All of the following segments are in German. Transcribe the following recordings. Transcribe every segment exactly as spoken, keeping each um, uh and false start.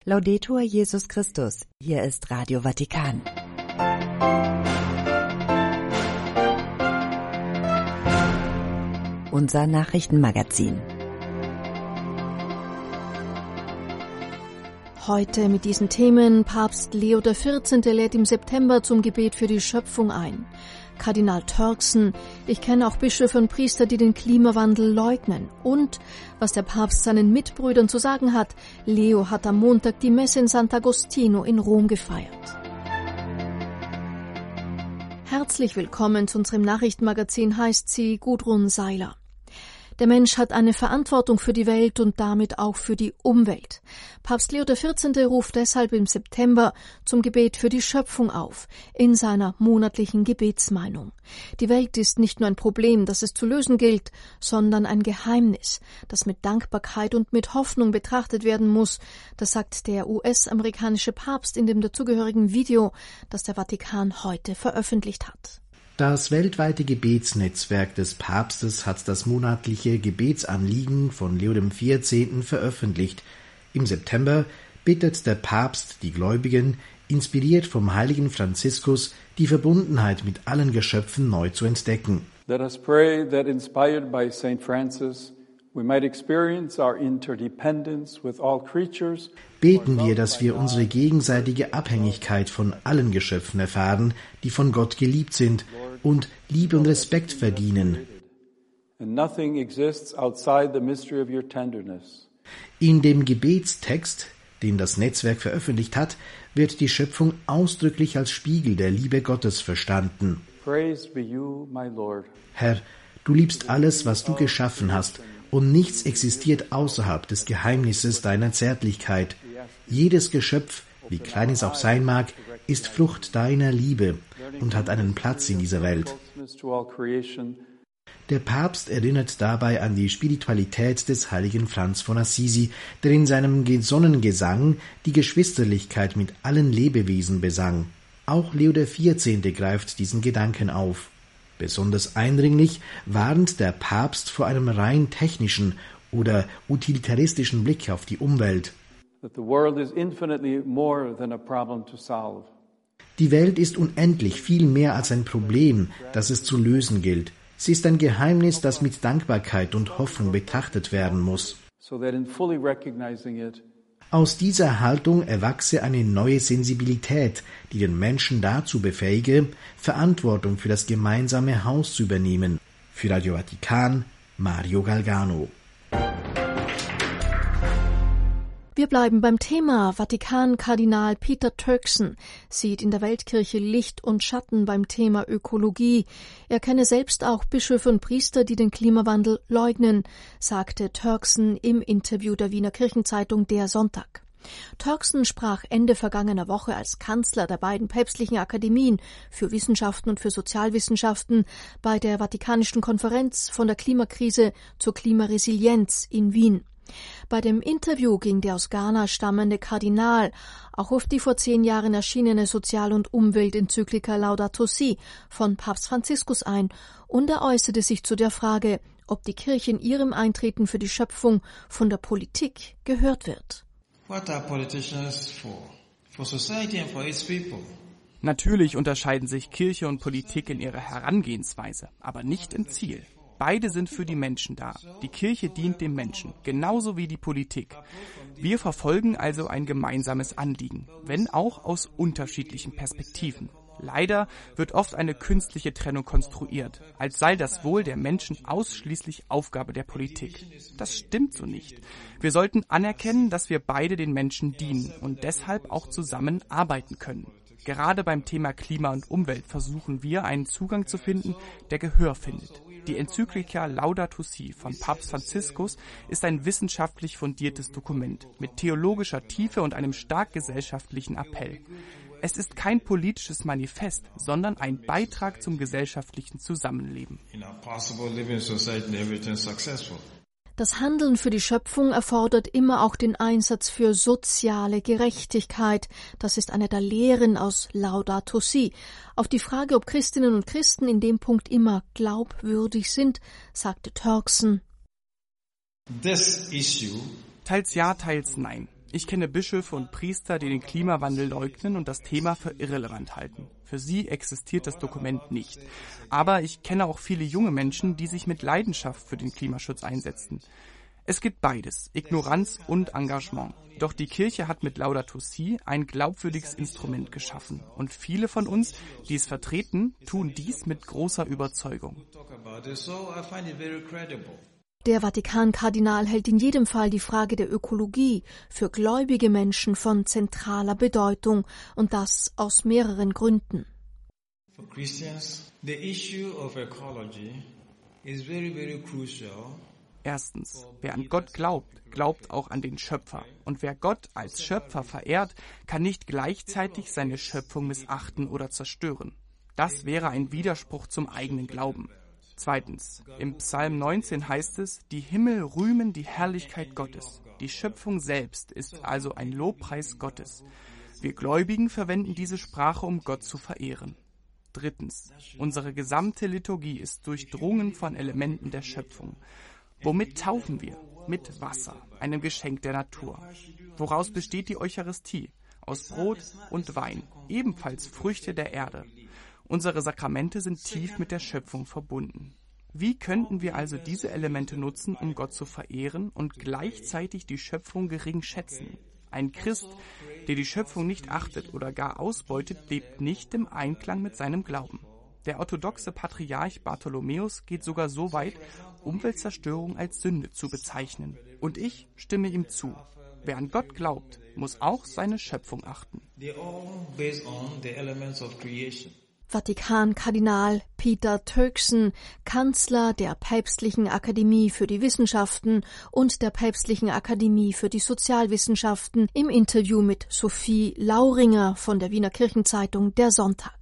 Laudetur Jesus Christus. Hier ist Radio Vatikan. Unser Nachrichtenmagazin. Heute mit diesen Themen: Papst Leo der vierzehnte lädt im September zum Gebet für die Schöpfung ein. Kardinal Turkson: Ich kenne auch Bischöfe und Priester, die den Klimawandel leugnen. Und was der Papst seinen Mitbrüdern zu sagen hat: Leo hat am Montag die Messe in Sant'Agostino in Rom gefeiert. Herzlich willkommen zu unserem Nachrichtenmagazin, heißt sie Gudrun Seiler. Der Mensch hat eine Verantwortung für die Welt und damit auch für die Umwelt. Papst Leo der vierzehnte ruft deshalb im September zum Gebet für die Schöpfung auf, in seiner monatlichen Gebetsmeinung. Die Welt ist nicht nur ein Problem, das es zu lösen gilt, sondern ein Geheimnis, das mit Dankbarkeit und mit Hoffnung betrachtet werden muss. Das sagt der U S-amerikanische Papst in dem dazugehörigen Video, das der Vatikan heute veröffentlicht hat. Das weltweite Gebetsnetzwerk des Papstes hat das monatliche Gebetsanliegen von Leo dem vierzehnten veröffentlicht. Im September bittet der Papst die Gläubigen, inspiriert vom heiligen Franziskus, die Verbundenheit mit allen Geschöpfen neu zu entdecken. Let us pray that, inspired by Saint Francis, we might experience our interdependence with all creatures. Beten wir, dass wir unsere gegenseitige Abhängigkeit von allen Geschöpfen erfahren, die von Gott geliebt sind und Liebe und Respekt verdienen. In dem Gebetstext, den das Netzwerk veröffentlicht hat, wird die Schöpfung ausdrücklich als Spiegel der Liebe Gottes verstanden. Herr, du liebst alles, was du geschaffen hast, und nichts existiert außerhalb des Geheimnisses deiner Zärtlichkeit. Jedes Geschöpf, wie klein es auch sein mag, ist Frucht deiner Liebe und hat einen Platz in dieser Welt. Der Papst erinnert dabei an die Spiritualität des heiligen Franz von Assisi, der in seinem Sonnengesang die Geschwisterlichkeit mit allen Lebewesen besang. Auch Leo der vierzehnte greift diesen Gedanken auf. Besonders eindringlich warnt der Papst vor einem rein technischen oder utilitaristischen Blick auf die Umwelt. Die Welt ist unendlich viel mehr als ein Problem, das es zu lösen gilt. Sie ist ein Geheimnis, das mit Dankbarkeit und Hoffnung betrachtet werden muss. Aus dieser Haltung erwachse eine neue Sensibilität, die den Menschen dazu befähige, Verantwortung für das gemeinsame Haus zu übernehmen. Für Radio Vatikan, Mario Galgano. Wir bleiben beim Thema. Vatikan-Kardinal Peter Turkson sieht in der Weltkirche Licht und Schatten beim Thema Ökologie. Er kenne selbst auch Bischöfe und Priester, die den Klimawandel leugnen, sagte Turkson im Interview der Wiener Kirchenzeitung Der Sonntag. Turkson sprach Ende vergangener Woche als Kanzler der beiden päpstlichen Akademien für Wissenschaften und für Sozialwissenschaften bei der Vatikanischen Konferenz von der Klimakrise zur Klimaresilienz in Wien. Bei dem Interview ging der aus Ghana stammende Kardinal auch auf die vor zehn Jahren erschienene Sozial- und Umweltenzyklika Laudato Si von Papst Franziskus ein und er äußerte sich zu der Frage, ob die Kirche in ihrem Eintreten für die Schöpfung von der Politik gehört wird. What are politicians for? For society and for its people. Natürlich unterscheiden sich Kirche und Politik in ihrer Herangehensweise, aber nicht im Ziel. Beide sind für die Menschen da. Die Kirche dient dem Menschen, genauso wie die Politik. Wir verfolgen also ein gemeinsames Anliegen, wenn auch aus unterschiedlichen Perspektiven. Leider wird oft eine künstliche Trennung konstruiert, als sei das Wohl der Menschen ausschließlich Aufgabe der Politik. Das stimmt so nicht. Wir sollten anerkennen, dass wir beide den Menschen dienen und deshalb auch zusammen arbeiten können. Gerade beim Thema Klima und Umwelt versuchen wir, einen Zugang zu finden, der Gehör findet. Die Enzyklika Laudato Si von Papst Franziskus ist ein wissenschaftlich fundiertes Dokument mit theologischer Tiefe und einem stark gesellschaftlichen Appell. Es ist kein politisches Manifest, sondern ein Beitrag zum gesellschaftlichen Zusammenleben. Das Handeln für die Schöpfung erfordert immer auch den Einsatz für soziale Gerechtigkeit. Das ist eine der Lehren aus Laudato Si. Auf die Frage, ob Christinnen und Christen in dem Punkt immer glaubwürdig sind, sagte Turkson: Teils ja, teils nein. Ich kenne Bischöfe und Priester, die den Klimawandel leugnen und das Thema für irrelevant halten. Für sie existiert das Dokument nicht. Aber ich kenne auch viele junge Menschen, die sich mit Leidenschaft für den Klimaschutz einsetzen. Es gibt beides, Ignoranz und Engagement. Doch die Kirche hat mit Laudato Si ein glaubwürdiges Instrument geschaffen. Und viele von uns, die es vertreten, tun dies mit großer Überzeugung. Der Vatikan-Kardinal hält in jedem Fall die Frage der Ökologie für gläubige Menschen von zentraler Bedeutung, und das aus mehreren Gründen. For Christians, the issue of ecology is very, very crucial. Erstens, wer an Gott glaubt, glaubt auch an den Schöpfer. Und wer Gott als Schöpfer verehrt, kann nicht gleichzeitig seine Schöpfung missachten oder zerstören. Das wäre ein Widerspruch zum eigenen Glauben. Zweitens, im Psalm neunzehn heißt es, die Himmel rühmen die Herrlichkeit Gottes. Die Schöpfung selbst ist also ein Lobpreis Gottes. Wir Gläubigen verwenden diese Sprache, um Gott zu verehren. Drittens, unsere gesamte Liturgie ist durchdrungen von Elementen der Schöpfung. Womit taufen wir? Mit Wasser, einem Geschenk der Natur. Woraus besteht die Eucharistie? Aus Brot und Wein, ebenfalls Früchte der Erde. Unsere Sakramente sind tief mit der Schöpfung verbunden. Wie könnten wir also diese Elemente nutzen, um Gott zu verehren und gleichzeitig die Schöpfung gering schätzen? Ein Christ, der die Schöpfung nicht achtet oder gar ausbeutet, lebt nicht im Einklang mit seinem Glauben. Der orthodoxe Patriarch Bartholomäus geht sogar so weit, Umweltzerstörung als Sünde zu bezeichnen. Und ich stimme ihm zu. Wer an Gott glaubt, muss auch seine Schöpfung achten. Vatikan-Kardinal Peter Turkson, Kanzler der Päpstlichen Akademie für die Wissenschaften und der Päpstlichen Akademie für die Sozialwissenschaften, im Interview mit Sophie Lauringer von der Wiener Kirchenzeitung Der Sonntag.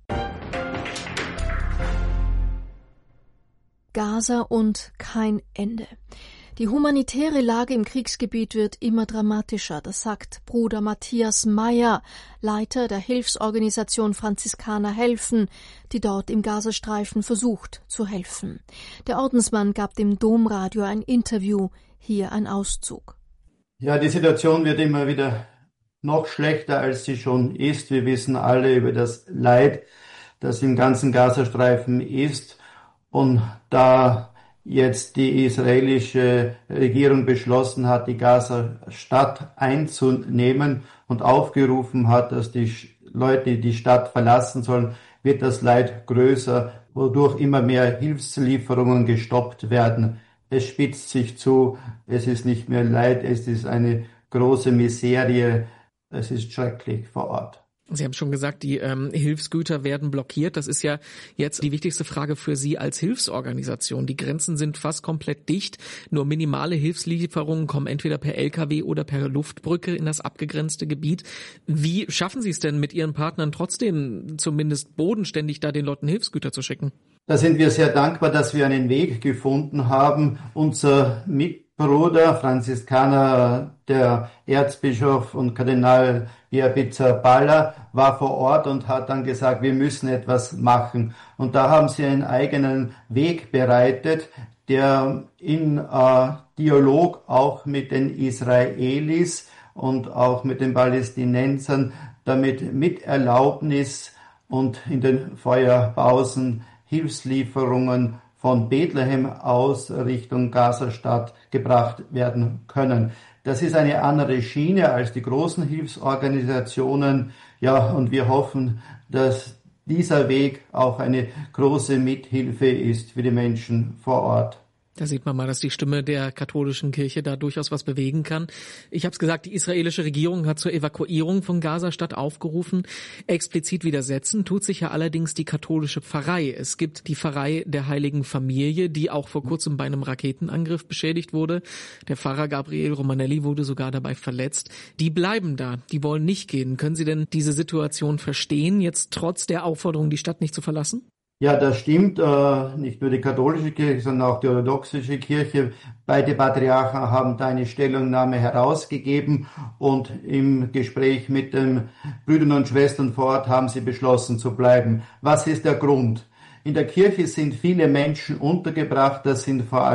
Gaza und kein Ende. Die humanitäre Lage im Kriegsgebiet wird immer dramatischer, das sagt Bruder Matthias Meyer, Leiter der Hilfsorganisation Franziskaner helfen, die dort im Gazastreifen versucht zu helfen. Der Ordensmann gab dem Domradio ein Interview, hier ein Auszug. Ja, die Situation wird immer wieder noch schlechter, als sie schon ist. Wir wissen alle über das Leid, das im ganzen Gazastreifen ist. Und da jetzt die israelische Regierung beschlossen hat, die Gaza-Stadt einzunehmen und aufgerufen hat, dass die Leute die Stadt verlassen sollen, wird das Leid größer, wodurch immer mehr Hilfslieferungen gestoppt werden. Es spitzt sich zu, es ist nicht mehr Leid, es ist eine große Miserie, es ist schrecklich vor Ort. Sie haben schon gesagt, die ähm, Hilfsgüter werden blockiert. Das ist ja jetzt die wichtigste Frage für Sie als Hilfsorganisation. Die Grenzen sind fast komplett dicht. Nur minimale Hilfslieferungen kommen entweder per L K W oder per Luftbrücke in das abgegrenzte Gebiet. Wie schaffen Sie es denn mit Ihren Partnern trotzdem zumindest bodenständig da den Leuten Hilfsgüter zu schicken? Da sind wir sehr dankbar, dass wir einen Weg gefunden haben. Unser Mitbruder, Franziskaner, der Erzbischof und Kardinal Pier-Pizzaballa, war vor Ort und hat dann gesagt, wir müssen etwas machen. Und da haben sie einen eigenen Weg bereitet, der in äh, Dialog auch mit den Israelis und auch mit den Palästinensern, damit mit Erlaubnis und in den Feuerpausen Hilfslieferungen von Bethlehem aus Richtung Gazastadt gebracht werden können. Das ist eine andere Schiene als die großen Hilfsorganisationen. Ja, und wir hoffen, dass dieser Weg auch eine große Mithilfe ist für die Menschen vor Ort. Da sieht man mal, dass die Stimme der katholischen Kirche da durchaus was bewegen kann. Ich habe es gesagt, die israelische Regierung hat zur Evakuierung von Gazastadt aufgerufen. Explizit widersetzen tut sich ja allerdings die katholische Pfarrei. Es gibt die Pfarrei der Heiligen Familie, die auch vor kurzem bei einem Raketenangriff beschädigt wurde. Der Pfarrer Gabriel Romanelli wurde sogar dabei verletzt. Die bleiben da, die wollen nicht gehen. Können Sie denn diese Situation verstehen, jetzt trotz der Aufforderung, die Stadt nicht zu verlassen? Ja, das stimmt. Äh, nicht nur die katholische Kirche, sondern auch die orthodoxe Kirche. Beide Patriarchen haben da eine Stellungnahme herausgegeben und im Gespräch mit den Brüdern und Schwestern vor Ort haben sie beschlossen zu bleiben. Was ist der Grund? In der Kirche sind viele Menschen untergebracht. Das sind vor allem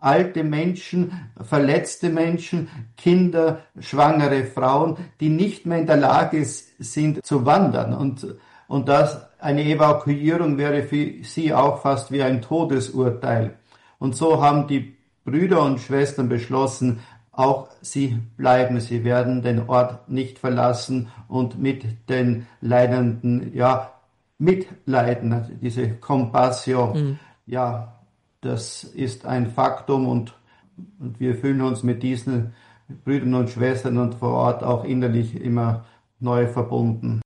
alte Menschen, verletzte Menschen, Kinder, schwangere Frauen, die nicht mehr in der Lage sind zu wandern. Und, und das, eine Evakuierung wäre für sie auch fast wie ein Todesurteil. Und so haben die Brüder und Schwestern beschlossen, auch sie bleiben, sie werden den Ort nicht verlassen und mit den Leidenden, ja, mitleiden, diese Compassio, mhm. ja, das ist ein Faktum und, und wir fühlen uns mit diesen Brüdern und Schwestern und vor Ort auch innerlich immer neu verbunden.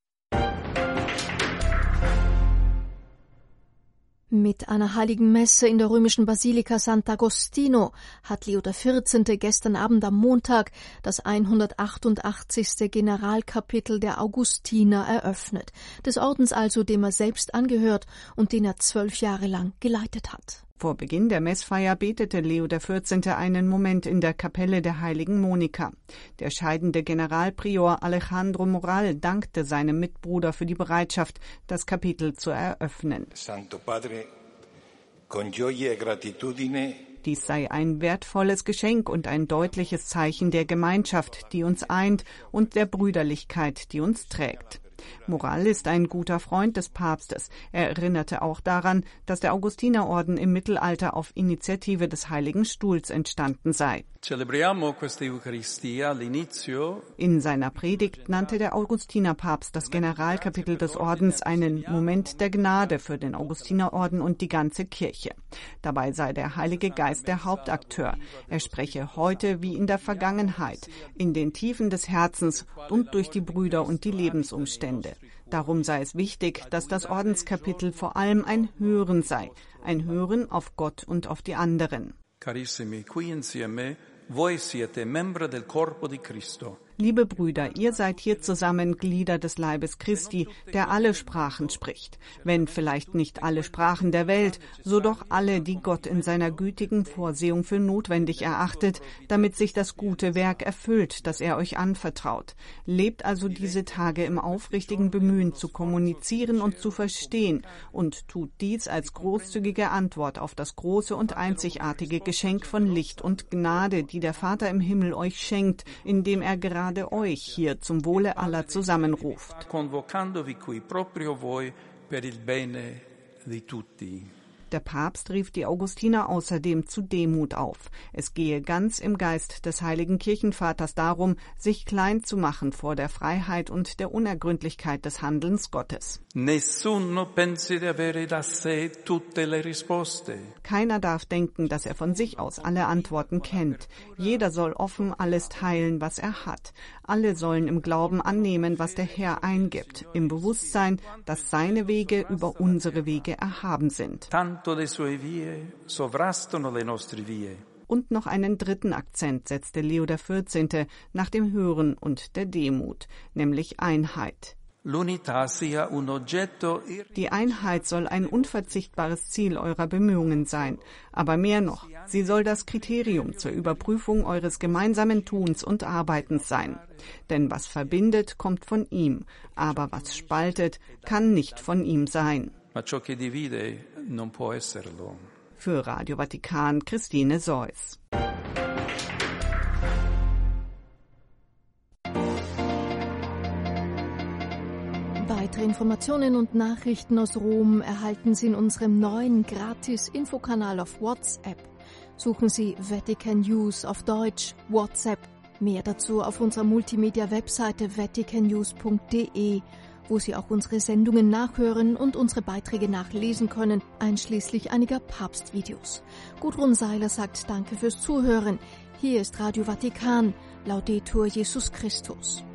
Mit einer heiligen Messe in der römischen Basilika Sant'Agostino hat Leo der vierzehnte. Gestern Abend am Montag das hundertachtundachtzigste Generalkapitel der Augustiner eröffnet, des Ordens also, dem er selbst angehört und den er zwölf Jahre lang geleitet hat. Vor Beginn der Messfeier betete Leo der vierzehnte. Einen Moment in der Kapelle der heiligen Monika. Der scheidende Generalprior Alejandro Moral dankte seinem Mitbruder für die Bereitschaft, das Kapitel zu eröffnen. Santo Padre, con gioia e gratitudine. Dies sei ein wertvolles Geschenk und ein deutliches Zeichen der Gemeinschaft, die uns eint, und der Brüderlichkeit, die uns trägt. Moral ist ein guter Freund des Papstes. Er erinnerte auch daran, dass der Augustinerorden im Mittelalter auf Initiative des Heiligen Stuhls entstanden sei. In seiner Predigt nannte der Augustinerpapst das Generalkapitel des Ordens einen Moment der Gnade für den Augustinerorden und die ganze Kirche. Dabei sei der Heilige Geist der Hauptakteur. Er spreche heute wie in der Vergangenheit, in den Tiefen des Herzens und durch die Brüder und die Lebensumstände. Darum sei es wichtig, dass das Ordenskapitel vor allem ein Hören sei, ein Hören auf Gott und auf die anderen. Carissimi, qui insieme voi siete membri del corpo di Cristo. Liebe Brüder, ihr seid hier zusammen Glieder des Leibes Christi, der alle Sprachen spricht. Wenn vielleicht nicht alle Sprachen der Welt, so doch alle, die Gott in seiner gütigen Vorsehung für notwendig erachtet, damit sich das gute Werk erfüllt, das er euch anvertraut. Lebt also diese Tage im aufrichtigen Bemühen, zu kommunizieren und zu verstehen, und tut dies als großzügige Antwort auf das große und einzigartige Geschenk von Licht und Gnade, die der Vater im Himmel euch schenkt, indem er gerade euch hier zum Wohle aller zusammenruft. Der Papst rief die Augustiner außerdem zu Demut auf. Es gehe ganz im Geist des heiligen Kirchenvaters darum, sich klein zu machen vor der Freiheit und der Unergründlichkeit des Handelns Gottes. Keiner darf denken, dass er von sich aus alle Antworten kennt. Jeder soll offen alles teilen, was er hat. Alle sollen im Glauben annehmen, was der Herr eingibt, im Bewusstsein, dass seine Wege über unsere Wege erhaben sind. Und noch einen dritten Akzent setzte Leo der vierzehnte. nach dem Hören und der Demut, nämlich Einheit. Die Einheit soll ein unverzichtbares Ziel eurer Bemühungen sein, aber mehr noch, sie soll das Kriterium zur Überprüfung eures gemeinsamen Tuns und Arbeitens sein. Denn was verbindet, kommt von ihm, aber was spaltet, kann nicht von ihm sein. Für Radio Vatikan, Christine Seuss. Weitere Informationen und Nachrichten aus Rom erhalten Sie in unserem neuen Gratis-Infokanal auf WhatsApp. Suchen Sie Vatican News auf Deutsch, WhatsApp. Mehr dazu auf unserer Multimedia-Webseite vatican news punkt de, wo Sie auch unsere Sendungen nachhören und unsere Beiträge nachlesen können, einschließlich einiger Papstvideos. Gudrun Seiler sagt Danke fürs Zuhören. Hier ist Radio Vatikan. Laudetur Jesus Christus.